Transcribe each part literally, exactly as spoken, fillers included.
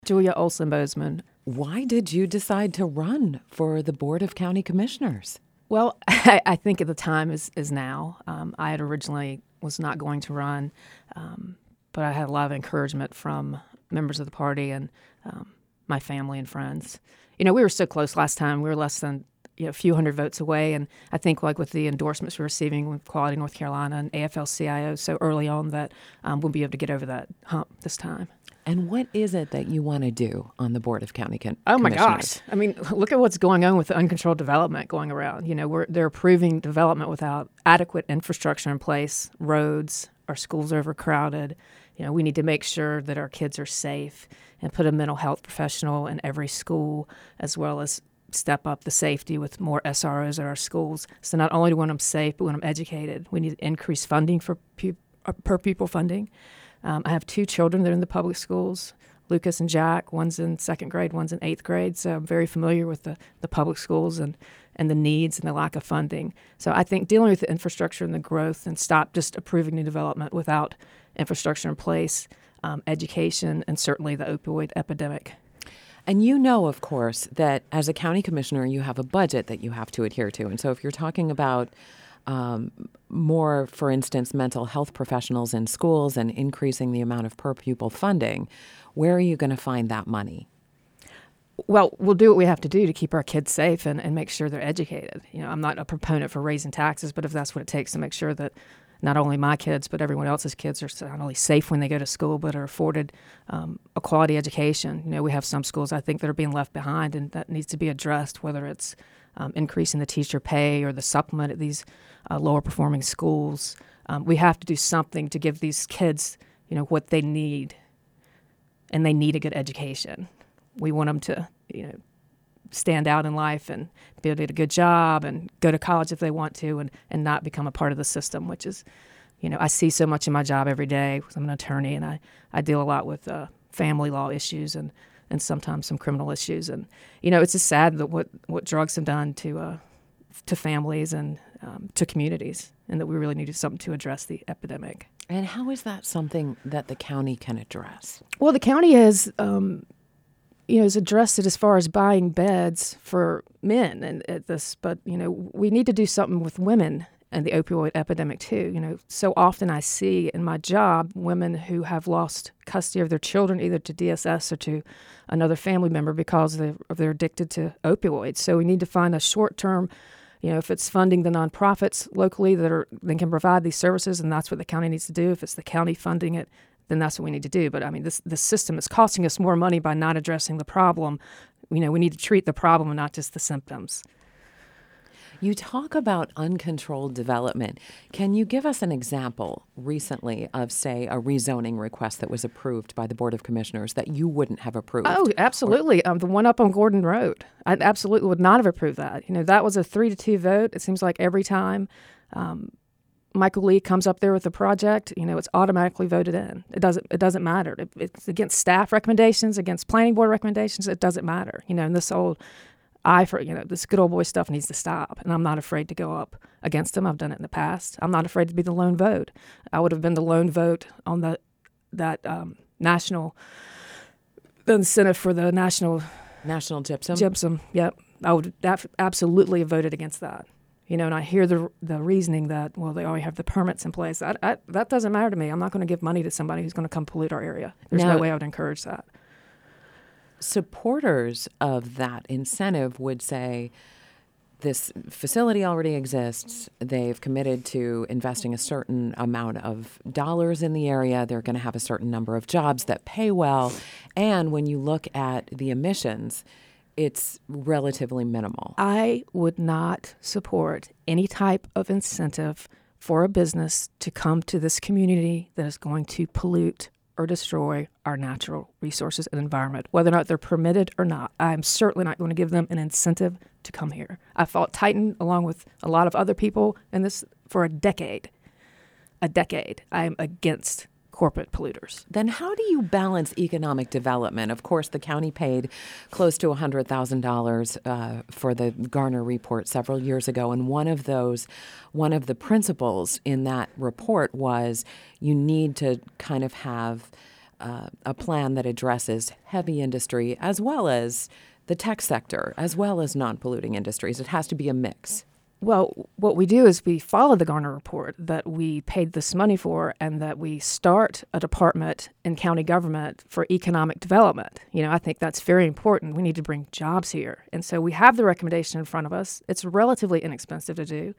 Julia Olson Bozeman. Why did you decide to run for the Board of County Commissioners? Well, I, I think at the time is, is now. Um, I had originally was not going to run, um, but I had a lot of encouragement from members of the party and um, my family and friends. You know, we were so close last time. We were less than you know, a few hundred votes away, and I think like with the endorsements we're receiving with Quality North Carolina and A F L C I O so early on that um, we'll be able to get over that hump this time. And what is it that you want to do on the Board of County Con- oh my Commissioners? gosh. I mean, look at what's going on with the uncontrolled development going around. You know, we're, they're approving development without adequate infrastructure in place, roads, our schools are overcrowded. You know, we need to make sure that our kids are safe and put a mental health professional in every school, as well as step up the safety with more S R Os at our schools. So not only do we want them safe, but we want them educated. We need to increase funding for pu- per pupil funding. Um, I have two children that are in the public schools, Lucas and Jack. One's in second grade, one's in eighth grade. So I'm very familiar with the, the public schools and, and the needs and the lack of funding. So I think dealing with the infrastructure and the growth and stop just approving new development without infrastructure in place, um, education, and certainly the opioid epidemic. And you know, of course, that as a county commissioner, you have a budget that you have to adhere to. And so if you're talking about um, more, for instance, mental health professionals in schools and increasing the amount of per pupil funding, where are you going to find that money? Well, we'll do what we have to do to keep our kids safe and, and make sure they're educated. You know, I'm not a proponent for raising taxes, but if that's what it takes to make sure that not only my kids, but everyone else's kids are not only safe when they go to school, but are afforded um, a quality education. You know, we have some schools, I think, that are being left behind, and that needs to be addressed, whether it's um, increasing the teacher pay or the supplement at these uh, lower-performing schools. Um, we have to do something to give these kids, you know, what they need, and they need a good education. We want them to, you know, stand out in life and be able to get a good job and go to college if they want to and, and not become a part of the system, which is, you know, I see so much in my job every day. I'm an attorney, and I, I deal a lot with uh, family law issues and, and sometimes some criminal issues. And, you know, it's just sad that what, what drugs have done to uh, to families and um, to communities, and that we really need something to address the epidemic. And how is that something that the county can address? Well, the county has... Um, you know, is addressed it as far as buying beds for men and at this, but, you know, we need to do something with women and the opioid epidemic too. You know, so often I see in my job women who have lost custody of their children either to D S S or to another family member because they're, they're addicted to opioids. So we need to find a short-term, you know, if it's funding the nonprofits locally that are that can provide these services, and that's what the county needs to do. If it's the county funding it, then that's what we need to do. But I mean, this this system is costing us more money by not addressing the problem. You know, we need to treat the problem and not just the symptoms. You talk about uncontrolled development. Can you give us an example recently of, say, a rezoning request that was approved by the Board of Commissioners that you wouldn't have approved? Oh, absolutely. Or, um, the one up on Gordon Road. I absolutely would not have approved that. You know, that was a three to two vote. It seems like every time um, Michael Lee comes up there with a project, you know, it's automatically voted in. It doesn't it doesn't matter. It, it's against staff recommendations, against planning board recommendations. It doesn't matter. You know, and this old eye for, you know, this good old boy stuff needs to stop. And I'm not afraid to go up against them. I've done it in the past. I'm not afraid to be the lone vote. I would have been the lone vote on the that um, national, the incentive for the national. National gypsum? Gypsum, yep. I would af- absolutely have voted against that. You know, and I hear the the reasoning that, well, they already have the permits in place. I, I, that doesn't matter to me. I'm not going to give money to somebody who's going to come pollute our area. There's now, no way I would encourage that. Supporters of that incentive would say this facility already exists. They've committed to investing a certain amount of dollars in the area. They're going to have a certain number of jobs that pay well. And when you look at the emissions, it's relatively minimal. I would not support any type of incentive for a business to come to this community that is going to pollute or destroy our natural resources and environment, whether or not they're permitted or not. I'm certainly not going to give them an incentive to come here. I fought Titan along with a lot of other people in this for a decade. A decade. I am against corporate polluters. Then how do you balance economic development? Of course, the county paid close to one hundred thousand dollars uh, for the Garner report several years ago, and one of those, one of the principles in that report was you need to kind of have uh, a plan that addresses heavy industry as well as the tech sector, as well as non-polluting industries. It has to be a mix. Well, what we do is we follow the Garner report that we paid this money for, and that we start a department in county government for economic development. You know, I think that's very important. We need to bring jobs here. And so we have the recommendation in front of us. It's relatively inexpensive to do.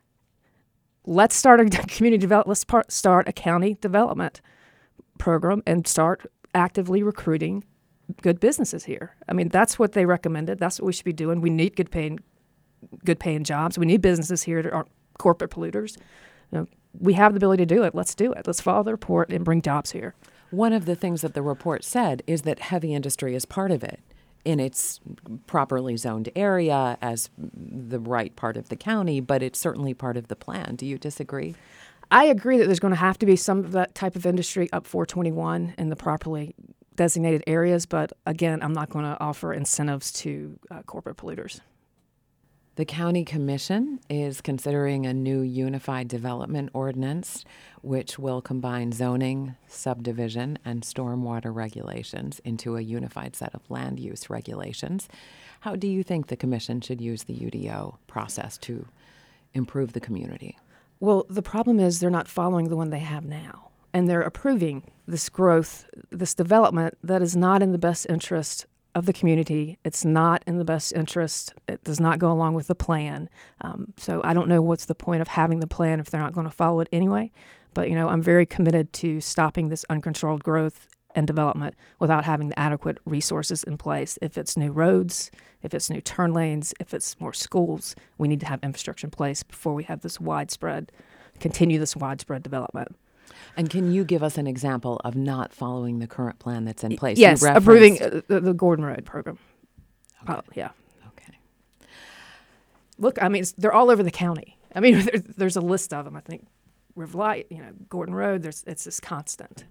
Let's start a community develop. Let's part, start a county development program and start actively recruiting good businesses here. I mean, that's what they recommended. That's what we should be doing. We need good paying good paying jobs. We need businesses here that aren't corporate polluters. You know, we have the ability to do it. Let's do it. Let's follow the report and bring jobs here. One of the things that the report said is that heavy industry is part of it in its properly zoned area as the right part of the county, but it's certainly part of the plan. Do you disagree? I agree that there's going to have to be some of that type of industry up four twenty-one in the properly designated areas, but again, I'm not going to offer incentives to uh, corporate polluters. The County Commission is considering a new unified development ordinance, which will combine zoning, subdivision, and stormwater regulations into a unified set of land use regulations. How do you think the Commission should use the U D O process to improve the community? Well, the problem is they're not following the one they have now, and they're approving this growth, this development that is not in the best interest of the community. It's not in the best interest. It does not go along with the plan. Um, so I don't know what's the point of having the plan if they're not going to follow it anyway. But, you know, I'm very committed to stopping this uncontrolled growth and development without having the adequate resources in place. If it's new roads, if it's new turn lanes, if it's more schools, we need to have infrastructure in place before we have this widespread, continue this widespread development. And can you give us an example of not following the current plan that's in place? Yes, You referenced- approving uh, the, the Gordon Road program. Okay. Oh, yeah. Okay. Look, I mean, it's, they're all over the county. I mean, there, there's a list of them. I think River Light, you know, Gordon Road, there's it's just constant.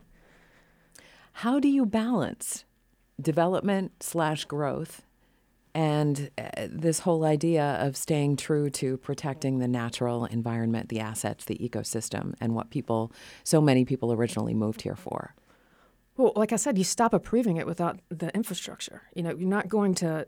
How do you balance development slash growth and uh, this whole idea of staying true to protecting the natural environment, the assets, the ecosystem, and what people, so many people originally moved here for? Well, like I said, you stop approving it without the infrastructure. You know, you're not going to,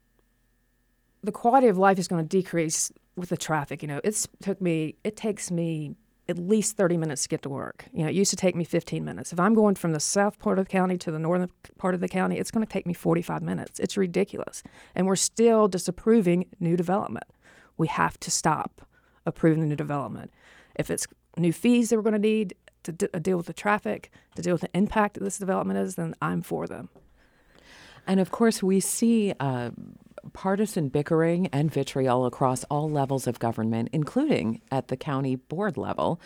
the quality of life is going to decrease with the traffic. You know, it's took me, it takes me at least thirty minutes to get to work. You know, it used to take me fifteen minutes. If I'm going from the south part of the county to the northern part of the county, it's going to take me forty-five minutes. It's ridiculous. And we're still disapproving new development. We have to stop approving the new development. If it's new fees that we're going to need to d- deal with the traffic, to deal with the impact that this development is, then I'm for them. And of course, we see uh, partisan bickering and vitriol across all levels of government, including at the county board level.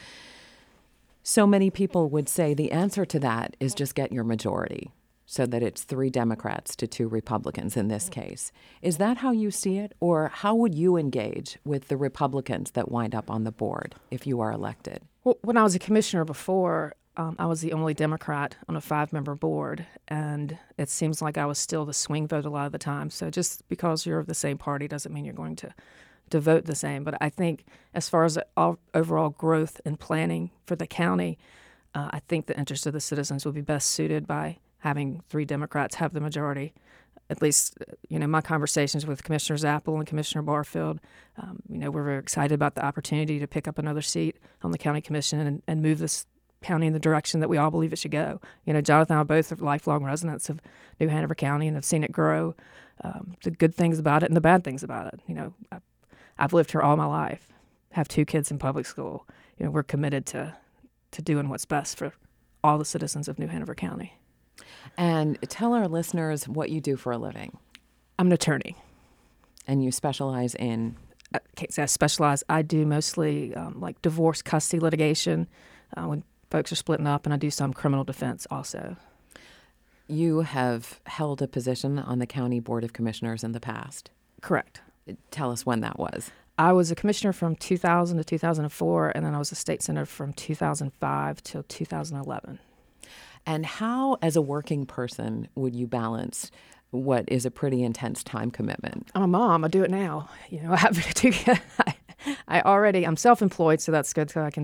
So many people would say the answer to that is just get your majority, so that it's three Democrats to two Republicans in this case. Is that how you see it? Or how would you engage with the Republicans that wind up on the board if you are elected? Well, when I was a commissioner before, Um, I was the only Democrat on a five-member board, and it seems like I was still the swing vote a lot of the time. So just because you're of the same party doesn't mean you're going to, to vote the same. But I think as far as all, overall growth and planning for the county, uh, I think the interest of the citizens would be best suited by having three Democrats have the majority. At least, you know, my conversations with Commissioner Zappel and Commissioner Barfield, um, you know, we're very excited about the opportunity to pick up another seat on the county commission and, and move this county in the direction that we all believe it should go. You know, Jonathan and I both are lifelong residents of New Hanover County and have seen it grow, um, the good things about it and the bad things about it. You know, I, I've lived here all my life, have two kids in public school. You know, we're committed to, to doing what's best for all the citizens of New Hanover County. And tell our listeners what you do for a living. I'm an attorney. And you specialize in? I can't say I specialize. I do mostly um, like divorce custody litigation, uh, when folks are splitting up, and I do some criminal defense also. You have held a position on the County Board of Commissioners in the past. Correct. Tell us when that was. I was a commissioner from two thousand to two thousand four, and then I was a state senator from two thousand five till two thousand eleven. And how, as a working person, would you balance what is a pretty intense time commitment? I'm a mom. I do it now. You know, I have to. I, I already. I'm self-employed, so that's good. So I can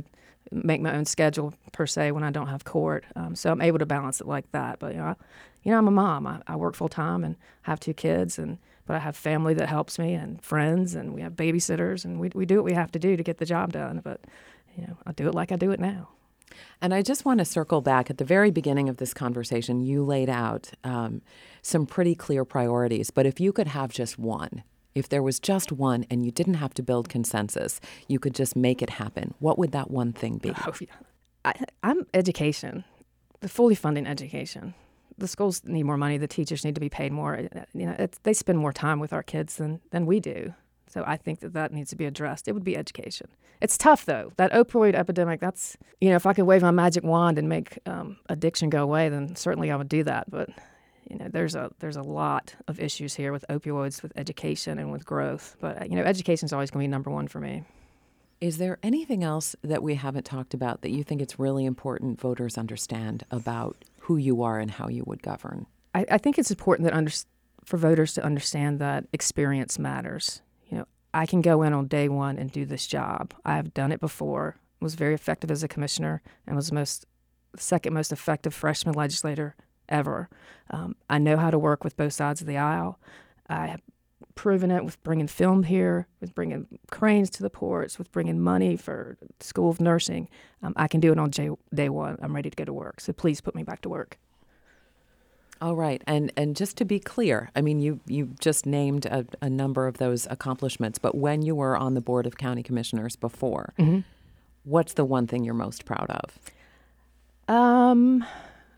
make my own schedule per se when I don't have court. Um, so I'm able to balance it like that. But you know, I, you know, I'm a mom. I, I work full time and have two kids, and but I have family that helps me and friends, and we have babysitters, and we we do what we have to do to get the job done. But you know, I do it like I do it now. And I just want to circle back. At the very beginning of this conversation, you laid out um, some pretty clear priorities. But if you could have just one, if there was just one and you didn't have to build consensus, you could just make it happen, what would that one thing be? Oh, yeah. I, I'm education, the fully funding education. The schools need more money. The teachers need to be paid more. You know, it's, they spend more time with our kids than, than we do. So I think that that needs to be addressed. It would be education. It's tough, though. That opioid epidemic, that's, you know, if I could wave my magic wand and make um, addiction go away, then certainly I would do that. But, you know, there's a there's a lot of issues here with opioids, with education, and with growth. But, you know, education is always going to be number one for me. Is there anything else that we haven't talked about that you think it's really important voters understand about who you are and how you would govern? I, I think it's important that under, for voters to understand that experience matters. You know, I can go in on day one and do this job. I have done it before, was very effective as a commissioner, and was the most second most effective freshman legislator ever. Um, I know how to work with both sides of the aisle. I have proven it with bringing film here, with bringing cranes to the ports, with bringing money for the School of Nursing. Um, I can do it on day, day one. I'm ready to go to work. So please put me back to work. All right. And and just to be clear, I mean, you, you just named a, a number of those accomplishments, but when you were on the Board of County Commissioners before, mm-hmm. what's the one thing you're most proud of? Um,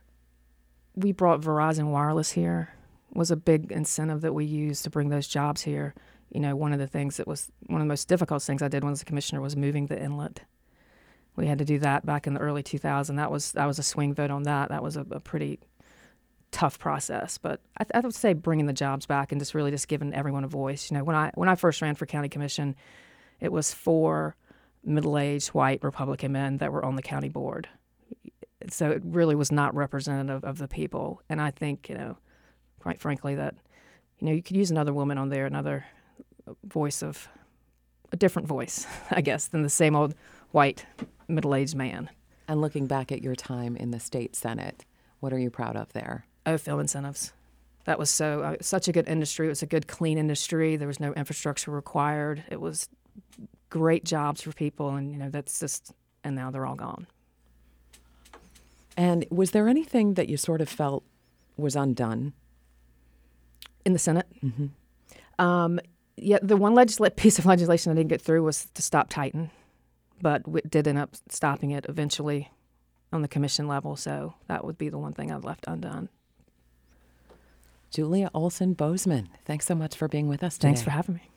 we brought Verizon Wireless here. Was a big incentive that we used to bring those jobs here. You know, one of the things that was one of the most difficult things I did when I was a commissioner was moving the inlet. We had to do that back in the early two thousands. That was that was a swing vote on that. That was a, a pretty tough process. But I, I would say bringing the jobs back and just really just giving everyone a voice. You know, when I when I first ran for county commission, it was four middle-aged white Republican men that were on the county board. So it really was not representative of the people. And I think, you know, quite frankly, that, you know, you could use another woman on there, another voice of, a different voice, I guess, than the same old white middle-aged man. And looking back at your time in the state Senate, what are you proud of there? Oh, film incentives. That was so uh, such a good industry. It was a good, clean industry. There was no infrastructure required. It was great jobs for people, and, you know, that's just, and now they're all gone. And was there anything that you sort of felt was undone? In the Senate? Mm-hmm. Um, yeah, the one legisla- piece of legislation I didn't get through was to stop Titan, but we did end up stopping it eventually on the commission level, so that would be the one thing I've left undone. Julia Olson Bozeman, thanks so much for being with us today. Thanks for having me.